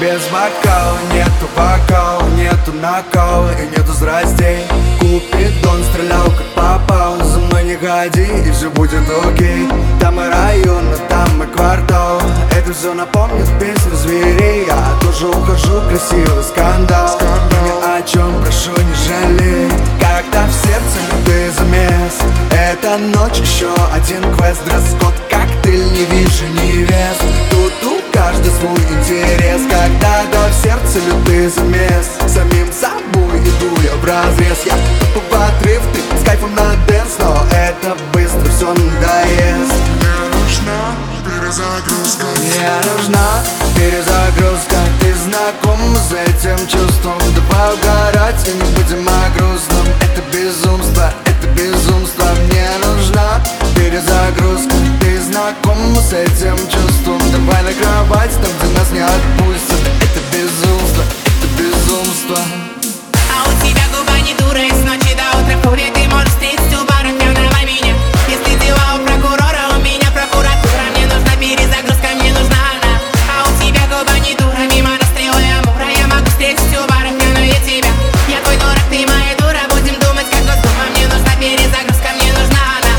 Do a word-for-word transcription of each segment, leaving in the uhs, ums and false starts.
без бокала, нету вокала, нету накала и нету страстей. Купидон стрелял как попал, за мной не ходи и все будет окей. Там и район, а там и квартал, это все напомнит песню зверей. Я тоже ухожу, красивый скандал, ни о чем прошу не жалей. Когда в сердце любые замес, эта ночь еще один квест. Дресс-код, коктейль, не вижу невест. Тут у каждый свой интерес. Когда-то в сердце лютый замес, самим собой иду я вразрез. Я тупо в отрыв, ты с кайфом на дэнс, но это быстро все надоест. Мне нужна перезагрузка. Мне нужна перезагрузка. Ты знаком с этим чувством? Давай угорать и не будем о грустном. Это безумство, это безумство. Мне нужна перезагрузка. Ты знаком с этим чувством? Давай на кровать, там где нас не отпустят. Это безумство, это безумство. А у тебя губа не дура, и с ночи до утра курит. Ты можешь встретить у баров, не унывай меня. Если дела у прокурора, у меня прокуратура. Мне нужна перезагрузка, мне нужна она. А у тебя губа не дура, мимо расстрела и амура. Я могу встретить у баров, я, но я тебя. Я твой дурак, ты моя дура. Будем думать, как Госдума. Мне нужна перезагрузка, мне нужна она.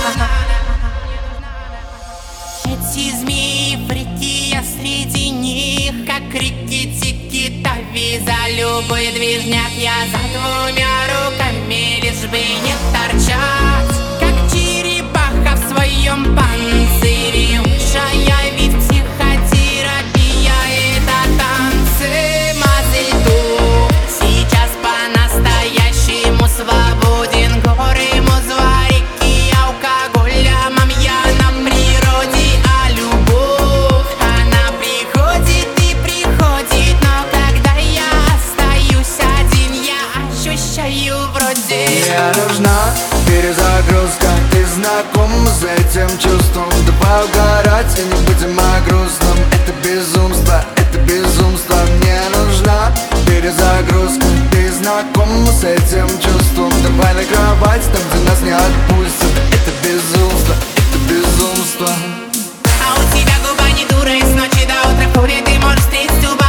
Эти змеи фрики, я среди них, как реки Тики-Тави. За любой движняк я за двумя руками, лишь бы не торчать, как черепаха в своем панцире. Лучшая ведь психотерапия — это танцы. Мазельту сейчас по-настоящему свободен. Горы, музва, реки, алкоголя, мамья на природе. А любовь, она приходит и приходит, но когда я остаюсь один, я ощущаю вроде. Мне нужна перезагрузка. Ты знаком с этим чувством? Давай угорать и не будем о грустном. Это безумство, это безумство. Мне нужна перезагрузка. Ты знаком с этим чувством? Давай на кровать, там где нас не отпустят. Это безумство, это безумство. А у тебя губа не дура, и с ночи до утра курит. Ты можешь встретить у